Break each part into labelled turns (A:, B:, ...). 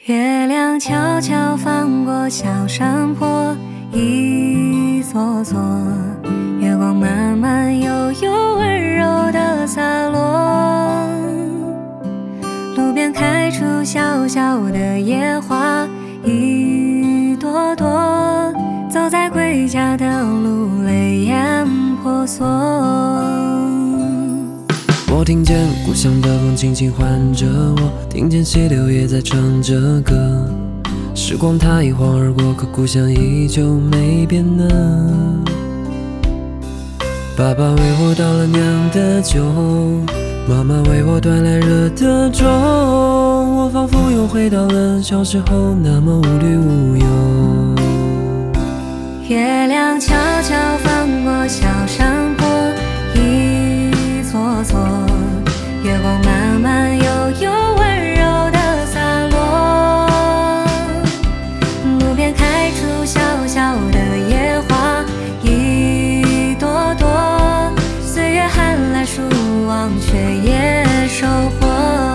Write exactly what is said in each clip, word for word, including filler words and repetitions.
A: 月亮悄悄翻过小山坡，一座座，月光慢慢悠悠，温柔的洒落。路边开出小小的野花，一朵朵，走在归家的路，泪眼婆娑。
B: 我听见故乡的风轻轻唤着我，听见溪流也在唱着歌。时光它一晃而过，可故乡依旧没变呢。爸爸为我倒了酿的酒，妈妈为我端来热的粥，我仿佛又回到了小时候，那么无虑无忧。
A: 月亮悄悄翻过小山坡，一座座，月光慢慢悠悠，温柔的洒落。路边开出小小的野花，一朵朵，岁月寒来暑往，却也收获。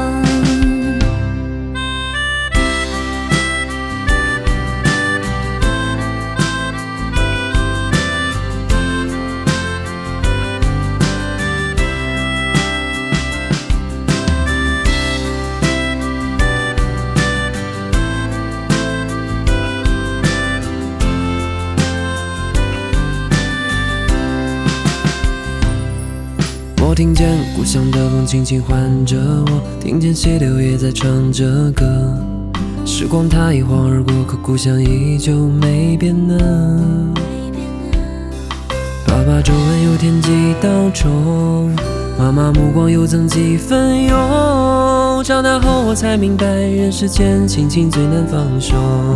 B: 我听见故乡的风轻轻唤着我，听见溪流也在唱着歌。时光它一晃而过，可故乡依旧没变呢。爸爸皱纹又添几道皱，妈妈目光又增几分忧。长大后我才明白，人世间亲情最难放手。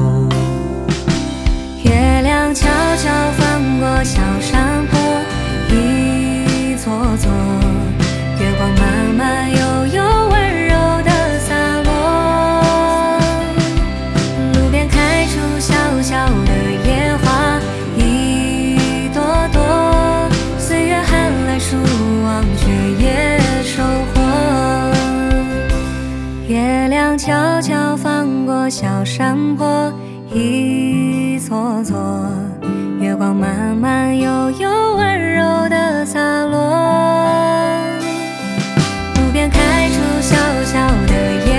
A: 月亮悄悄翻过小山坡，一座座，月光慢慢悠悠，温柔的洒落。路边开出小小的野花，一朵朵，岁月寒来暑往，却也收获。月亮悄悄翻过小山坡，一座座，月光慢慢悠悠，温柔的洒落。路边开出小小的野